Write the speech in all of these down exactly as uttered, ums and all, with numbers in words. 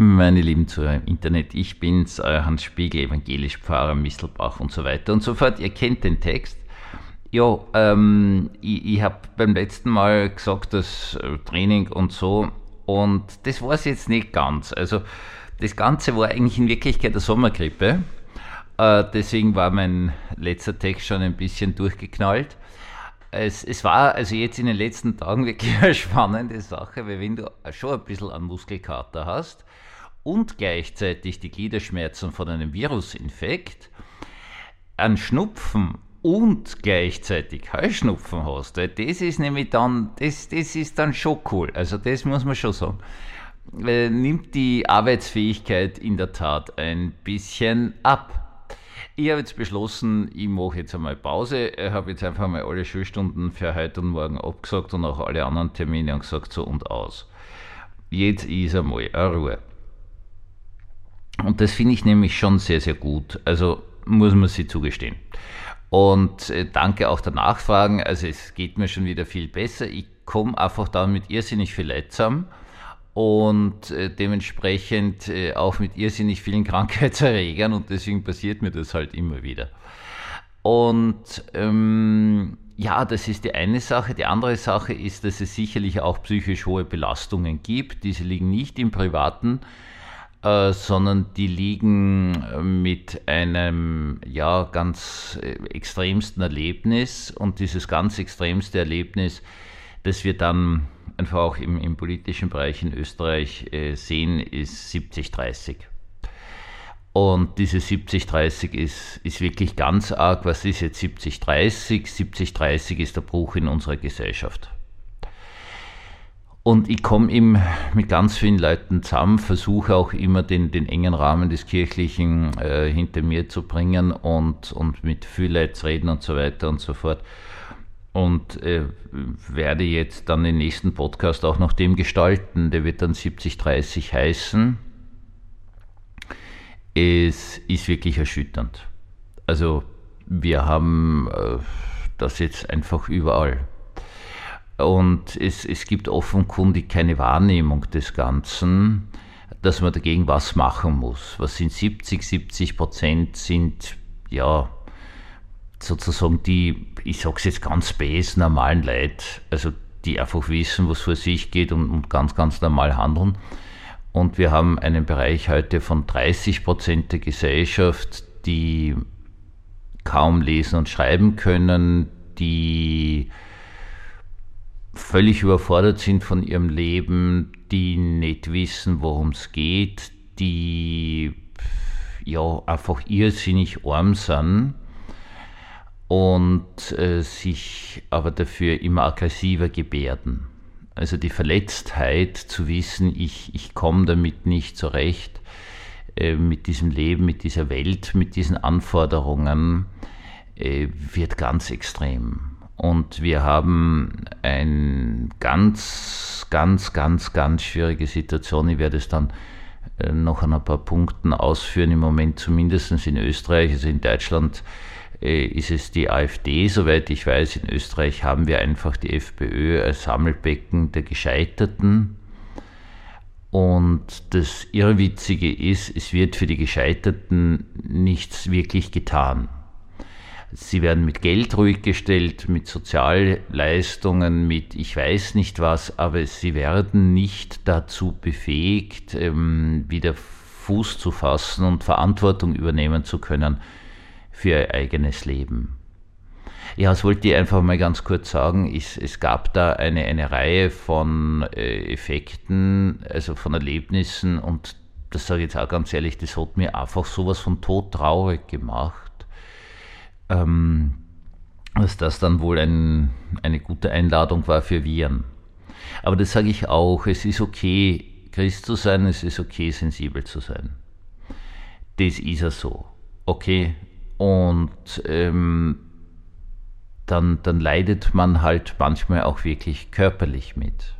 Meine lieben Zuhörer im Internet, ich bin's, euer Hans Spiegel, evangelisch Pfarrer, Mistelbach und so weiter und so fort. Ihr kennt den Text. Ja, ähm, ich, ich habe beim letzten Mal gesagt, das äh, Training und so, und das war es jetzt nicht ganz. Also das Ganze war eigentlich in Wirklichkeit eine Sommergrippe. Äh, deswegen war mein letzter Text schon ein bisschen durchgeknallt. Es, es war also jetzt in den letzten Tagen wirklich eine spannende Sache, weil wenn du schon ein bisschen an Muskelkater hast und gleichzeitig die Gliederschmerzen von einem Virusinfekt, an Schnupfen und gleichzeitig Heuschnupfen hast, das ist nämlich dann, das, das ist dann schon cool, also das muss man schon sagen. Äh, nimmt die Arbeitsfähigkeit in der Tat ein bisschen ab. Ich habe jetzt beschlossen, ich mache jetzt einmal Pause. Ich habe jetzt einfach mal alle Schulstunden für heute und morgen abgesagt und auch alle anderen Termine und gesagt, so und aus. Jetzt ist einmal eine Ruhe. Und das finde ich nämlich schon sehr, sehr gut. Also muss man sich zugestehen. Und äh, danke auch der Nachfragen. Also es geht mir schon wieder viel besser. Ich komme einfach damit irrsinnig viel Leid zusammen. Und äh, dementsprechend äh, auch mit irrsinnig vielen Krankheitserregern, und deswegen passiert mir das halt immer wieder. Und ähm, ja, das ist die eine Sache. Die andere Sache ist, dass es sicherlich auch psychisch hohe Belastungen gibt. Diese liegen nicht im Privaten, äh, sondern die liegen äh, mit einem ja ganz äh, extremsten Erlebnis, und dieses ganz extremste Erlebnis, das wir dann einfach auch im, im politischen Bereich in Österreich äh, sehen, ist siebzig dreißig. Und diese siebzig dreißig ist, ist wirklich ganz arg. Was ist jetzt siebzig dreißig? siebzig dreißig ist der Bruch in unserer Gesellschaft. Und ich komme eben mit ganz vielen Leuten zusammen, versuche auch immer den, den engen Rahmen des Kirchlichen äh, hinter mir zu bringen und, und mit viel Leuten zu reden und so weiter und so fort. Und äh, werde jetzt dann den nächsten Podcast auch nach dem gestalten. Der wird dann siebzig dreißig heißen. Es ist wirklich erschütternd. Also wir haben äh, das jetzt einfach überall. Und es, es gibt offenkundig keine Wahrnehmung des Ganzen, dass man dagegen was machen muss. Was sind siebzig? siebzig Prozent sind, ja, sozusagen die, ich sage es jetzt ganz base, normalen Leute, also die einfach wissen, was vor sich geht, und, und ganz, ganz normal handeln. Und wir haben einen Bereich heute von dreißig Prozent der Gesellschaft, die kaum lesen und schreiben können, die völlig überfordert sind von ihrem Leben, die nicht wissen, worum es geht, die ja einfach irrsinnig arm sind und äh, sich aber dafür immer aggressiver gebärden. Also die Verletztheit zu wissen, ich, ich komme damit nicht zurecht, äh, mit diesem Leben, mit dieser Welt, mit diesen Anforderungen, äh, wird ganz extrem. Und wir haben eine ganz, ganz, ganz, ganz schwierige Situation. Ich werde es dann äh, noch an ein paar Punkten ausführen, im Moment zumindest in Österreich, also in Deutschland ist es die AfD, soweit ich weiß. In Österreich haben wir einfach die FPÖ als Sammelbecken der Gescheiterten. Und das Irrwitzige ist, es wird für die Gescheiterten nichts wirklich getan. Sie werden mit Geld ruhig gestellt, mit Sozialleistungen, mit ich weiß nicht was, aber sie werden nicht dazu befähigt, wieder Fuß zu fassen und Verantwortung übernehmen zu können für ihr eigenes Leben. Ja, das wollte ich einfach mal ganz kurz sagen. Es, es gab da eine, eine Reihe von äh, Effekten, also von Erlebnissen, und das sage ich jetzt auch ganz ehrlich, das hat mir einfach sowas von todtraurig gemacht, ähm, dass das dann wohl ein, eine gute Einladung war für Viren. Aber das sage ich auch, es ist okay, Christ zu sein, es ist okay, sensibel zu sein. Das ist ja so. Okay. Und ähm, dann, dann leidet man halt manchmal auch wirklich körperlich mit.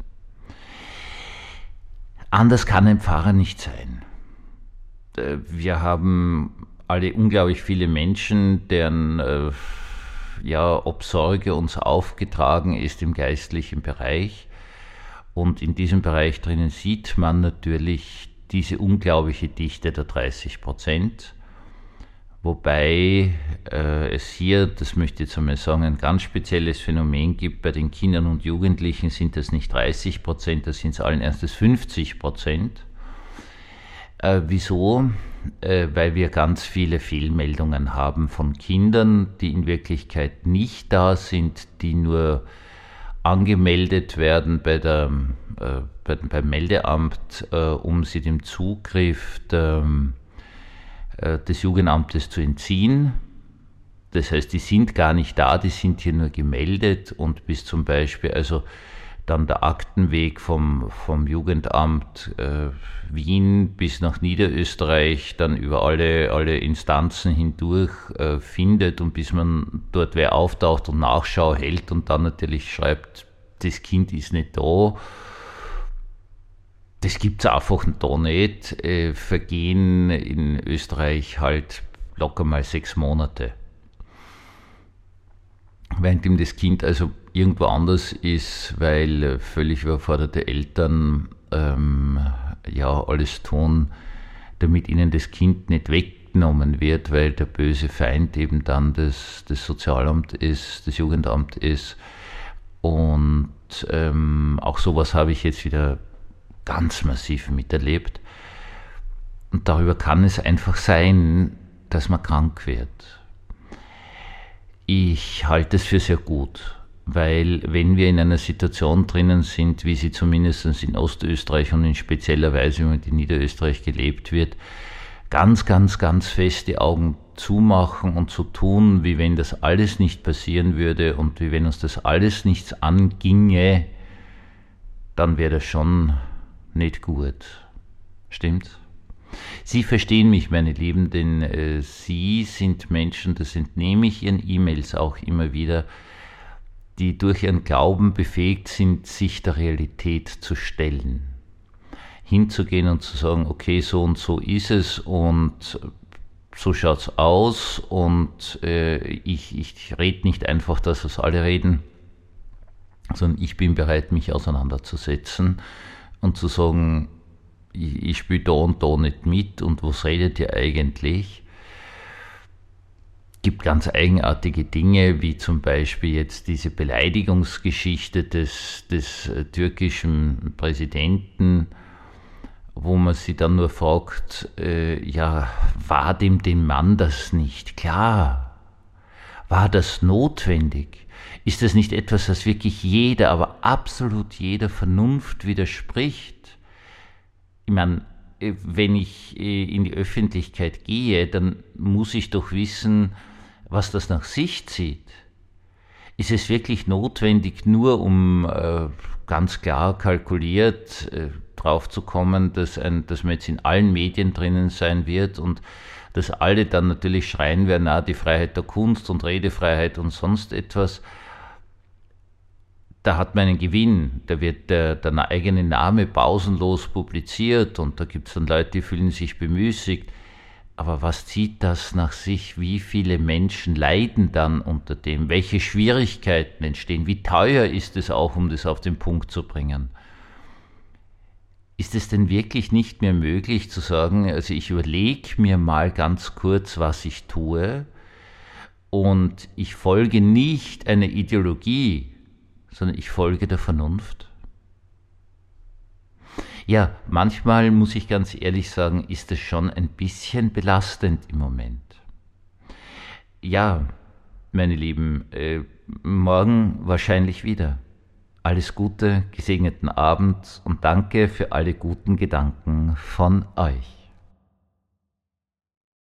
Anders kann ein Pfarrer nicht sein. Wir haben alle unglaublich viele Menschen, deren äh, ja, Obsorge uns aufgetragen ist im geistlichen Bereich. Und in diesem Bereich drinnen sieht man natürlich diese unglaubliche Dichte der dreißig Prozent, wobei äh, es hier, das möchte ich jetzt einmal sagen, ein ganz spezielles Phänomen gibt. Bei den Kindern und Jugendlichen sind das nicht dreißig Prozent, das sind es allen Ernstes fünfzig Prozent. Äh, wieso? Äh, weil wir ganz viele Fehlmeldungen haben von Kindern, die in Wirklichkeit nicht da sind, die nur angemeldet werden bei der, äh, bei, beim Meldeamt, äh, um sie dem Zugriff der, äh, des Jugendamtes zu entziehen. Das heißt, die sind gar nicht da, die sind hier nur gemeldet, und bis zum Beispiel, also dann der Aktenweg vom, vom Jugendamt äh, Wien bis nach Niederösterreich, dann über alle, alle Instanzen hindurch äh, findet, und bis man dort wer auftaucht und Nachschau hält und dann natürlich schreibt, das Kind ist nicht da. Das gibt es einfach da nicht. Äh, vergehen in Österreich halt locker mal sechs Monate. Während ihm das Kind also irgendwo anders ist, weil völlig überforderte Eltern ähm, ja alles tun, damit ihnen das Kind nicht weggenommen wird, weil der böse Feind eben dann das, das Sozialamt ist, das Jugendamt ist. Und ähm, auch sowas habe ich jetzt wieder ganz massiv miterlebt. Und darüber kann es einfach sein, dass man krank wird. Ich halte es für sehr gut, weil wenn wir in einer Situation drinnen sind, wie sie zumindest in Ostösterreich und in spezieller Weise in Niederösterreich gelebt wird, ganz, ganz, ganz fest die Augen zumachen und so tun, wie wenn das alles nicht passieren würde und wie wenn uns das alles nichts anginge, dann wäre das schon nicht gut. Stimmt's? Sie verstehen mich, meine Lieben, denn äh, Sie sind Menschen, das entnehme ich Ihren E-Mails auch immer wieder, die durch ihren Glauben befähigt sind, sich der Realität zu stellen. Hinzugehen und zu sagen, okay, so und so ist es und so schaut's aus, und äh, ich, ich rede nicht einfach das, was alle reden, sondern ich bin bereit, mich auseinanderzusetzen und zu sagen, ich, ich spiele da und da nicht mit, und was redet ihr eigentlich? Gibt ganz eigenartige Dinge, wie zum Beispiel jetzt diese Beleidigungsgeschichte des, des äh, türkischen Präsidenten, wo man sich dann nur fragt, äh, ja, war dem dem Mann das nicht klar? War das notwendig? Ist das nicht etwas, das wirklich jeder, aber absolut jeder Vernunft widerspricht? Ich meine, wenn ich in die Öffentlichkeit gehe, dann muss ich doch wissen, was das nach sich zieht. Ist es wirklich notwendig, nur um äh, ganz klar kalkuliert äh, drauf zu kommen, dass, ein, dass man jetzt in allen Medien drinnen sein wird und dass alle dann natürlich schreien werden, na, die Freiheit der Kunst und Redefreiheit und sonst etwas. Da hat man einen Gewinn, da wird der, der eigene Name pausenlos publiziert und da gibt es dann Leute, die fühlen sich bemüßigt. Aber was zieht das nach sich? Wie viele Menschen leiden dann unter dem? Welche Schwierigkeiten entstehen? Wie teuer ist es auch, um das auf den Punkt zu bringen? Ist es denn wirklich nicht mehr möglich zu sagen, also ich überlege mir mal ganz kurz, was ich tue, und ich folge nicht einer Ideologie, sondern ich folge der Vernunft? Ja, manchmal muss ich ganz ehrlich sagen, ist es schon ein bisschen belastend im Moment. Ja, meine Lieben, äh, morgen wahrscheinlich wieder. Alles Gute, gesegneten Abend und danke für alle guten Gedanken von euch.